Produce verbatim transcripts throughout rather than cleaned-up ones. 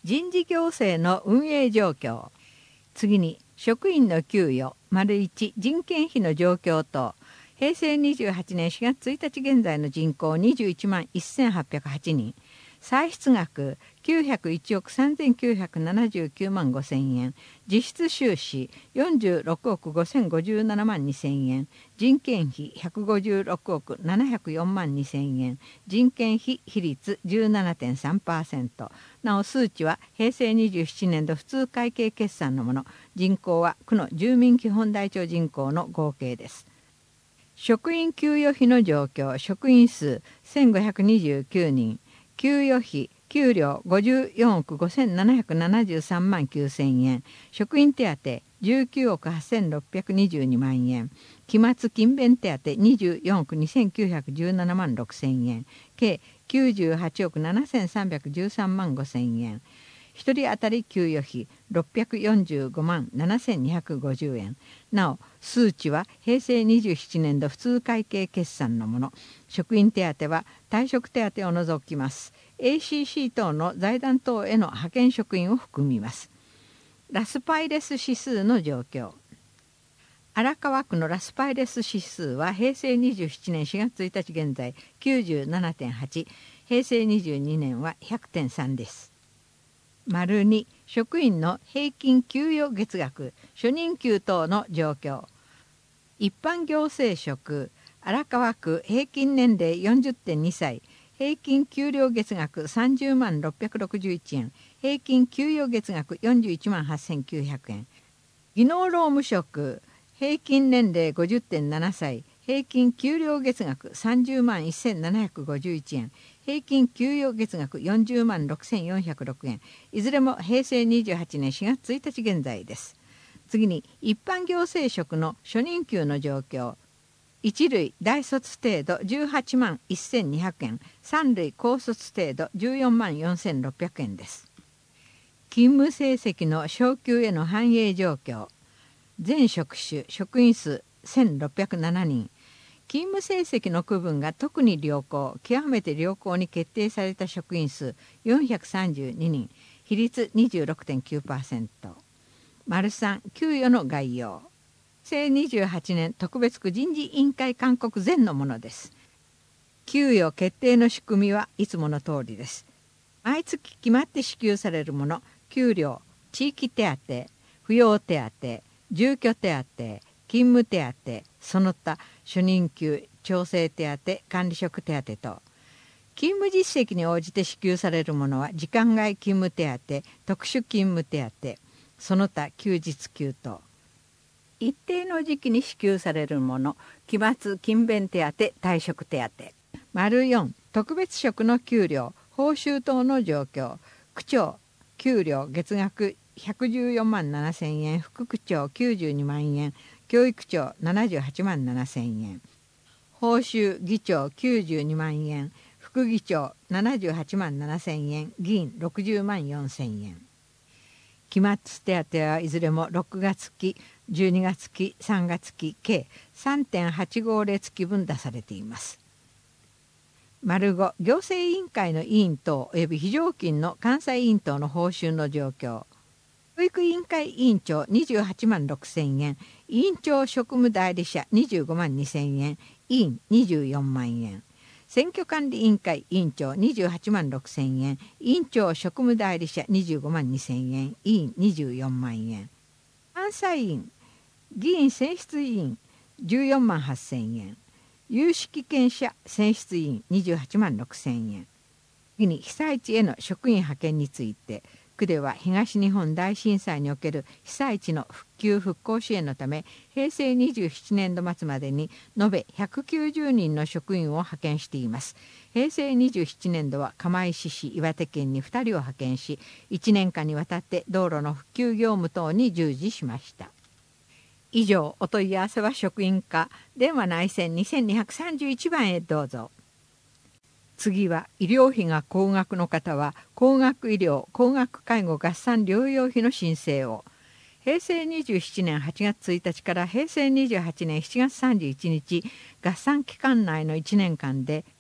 人事行政の運営状況。次に職員の給与丸いち人件費の状況と平成にじゅうはちねんしがつついたち現在の人口にじゅういちまんせんはっぴゃくはちにん、歳出額きゅうひゃくいちおくさんぜんきゅうひゃくななじゅうきゅうまんごせんえん、実質収支よんじゅうろくおくごせんごじゅうななまんにせんえん、人件費ひゃくごじゅうろくおくななひゃくよんまんにせんえん、人件費比率 じゅうななてんさんパーセント。 なお数値は平成にじゅうななねん度普通会計決算のもの。人口は区の住民基本台帳人口の合計です。職員給与費の状況。職員数せんごひゃくにじゅうきゅうにん、給与費給料ごじゅうよんおくごせんななひゃくななじゅうさんまんきゅうせんえん、職員手当じゅうきゅうおくはっせんろっぴゃくにじゅうにまんえん、期末勤勉手当にじゅうよんおくにせんきゅうひゃくじゅうななまんろくせんえん、計きゅうじゅうはちおくななせんさんびゃくじゅうさんまんごせんえん、ひとり当たり給与費ろっぴゃくよんじゅうごまんななせんにひゃくごじゅうえん。なお数値は平成にじゅうななねん度普通会計決算のもの。職員手当は退職手当を除きます。 エーシーシー 等の財団等への派遣職員を含みます。ラスパイレス指数の状況。荒川区のラスパイレス指数は平成にじゅうななねんしがつついたち現在 きゅうじゅうななてんはち、平成にじゅうにねんは ひゃくてんさんです。丸に職員の平均給与月額初任給等の状況。一般行政職荒川区平均年齢 よんじゅってんにさい、平均給料月額さんじゅうまんろっぴゃくろくじゅういちえん、平均給与月額よんじゅういちまんはっせんきゅうひゃくえん。技能労務職平均年齢 ごじゅってんななさい、平均給料月額さんじゅうまんせんななひゃくごじゅういちえん、平均給与月額よんじゅうまんろくせんよんひゃくろくえん。いずれも平成にじゅうはちねんしがつついたち現在です。次に一般行政職の初任給の状況。一類大卒程度じゅうはちまんせんにひゃくえん、三類高卒程度じゅうよんまんよんせんろっぴゃくえんです。勤務成績の昇給への反映状況。全職種職員数せんろっぴゃくななにん、勤務成績の区分が特に良好極めて良好に決定された職員数よんひゃくさんじゅうににん、比率 にじゅうろくてんきゅうパーセント。 丸さん給与の概要。平成にじゅうはちねん特別区人事委員会勧告前のものです。給与決定の仕組みはいつもの通りです。毎月決まって支給されるもの。給料、地域手当、扶養手当、住居手当、勤務手当、その他初任給、調整手当、管理職手当と。勤務実績に応じて支給されるものは時間外勤務手当、特殊勤務手当、その他休日給と。一定の時期に支給されるもの。期末勤勉手当、退職手当。丸よん特別職の給料、報酬等の状況。区長給料月額ひゃくじゅうよんまんななせんえん、副区長きゅうじゅうにまんえん、教育長ななじゅうはちまんななせんえん。報酬議長きゅうじゅうにまんえん、副議長ななじゅうはちまんななせんえん、議員ろくじゅうまんよんせんえん。期末手当はいずれもろくがつ期、じゅうにがつ期、さんがつ期計 さんてんはちご 列期分出されています。丸ご行政委員会の委員等および非常勤の監査委員等の報酬の状況。教育委員会委員長にじゅうはちまんろくせんえん、委員長職務代理者にじゅうごまんにせんえん、委員にじゅうよんまんえん。選挙管理委員会委員長にじゅうはちまんろくせんえん、委員長職務代理者にじゅうごまんにせんえん、委員にじゅうよんまんえん。監査委員、議員選出委員じゅうよんまんはっせんえん、有識権者選出委員にじゅうはちまんろくせんえん。次に被災地への職員派遣について。区では東日本大震災における被災地の復旧復興支援のため平成にじゅうななねん度末までに延べひゃくきゅうじゅうにんの職員を派遣しています。平成にじゅうななねん度は釜石市、岩手県にふたりを派遣し、いちねんかんにわたって道路の復旧業務等に従事しました。以上、お問い合わせは職員課電話内線にせんにひゃくさんじゅういちばんへどうぞ。次は医療費が高額の方は高額医療・高額介護合算療養費の申請を。平成にじゅうななねんはちがつついたちから平成にじゅうはちねんしちがつさんじゅういちにち合算期間内のいちねんかんで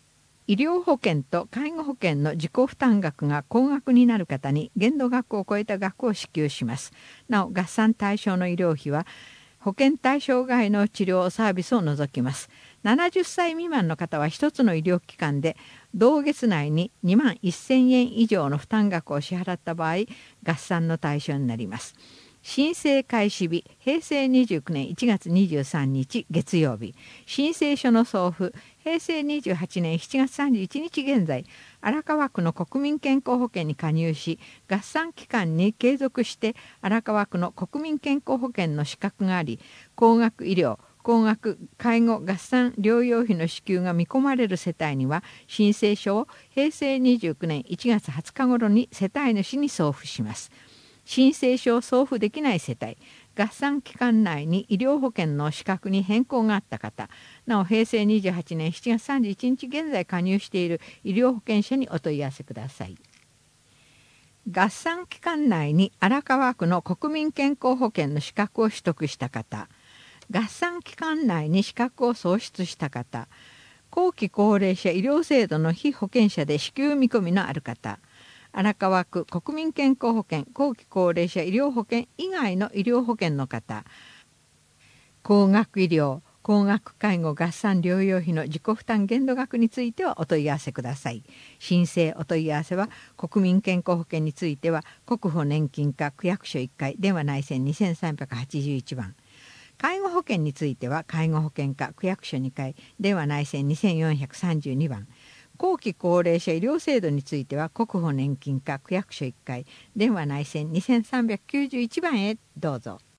医療保険と介護保険の自己負担額が高額になる方に限度額を超えた額を支給します。なお、合算対象の医療費は保険対象外の治療サービスを除きます。ななじゅっさい未満の方はひとつの医療機関で同月内ににまんせんえん以上の負担額を支払った場合、合算の対象になります。申請開始日、へいせいにじゅうきゅうねんいちがつにじゅうさんにち月曜日。申請書の送付、へいせいにじゅうはちねんしちがつさんじゅういちにち現在、荒川区の国民健康保険に加入し、合算期間に継続して荒川区の国民健康保険の資格があり、高額医療、高額介護合算療養費の支給が見込まれる世帯には、申請書をへいせいにじゅうきゅうねんいちがつはつか頃に世帯主に送付します。申請書を送付できない世帯、合算期間内に医療保険の資格に変更があった方、なおへいせいにじゅうはちねんしちがつさんじゅういちにち現在加入している医療保険者にお問い合わせください。合算期間内に荒川区の国民健康保険の資格を取得した方、合算期間内に資格を創出した方、後期高齢者医療制度の被保険者で支給見込みのある方、荒川区国民健康保険後期高齢者医療保険以外の医療保険の方、高額医療、高額介護合算療養費の自己負担限度額についてはお問い合わせください。申請お問い合わせは国民健康保険については国保年金課区役所いっかい電話内線にせんさんびゃくはちじゅういちばん、介護保険については介護保険課区役所にかい電話内線にせんよんひゃくさんじゅうにばん、後期高齢者医療制度については国保年金課区役所いっかい電話内線にせんさんびゃくきゅうじゅういちばんへどうぞ。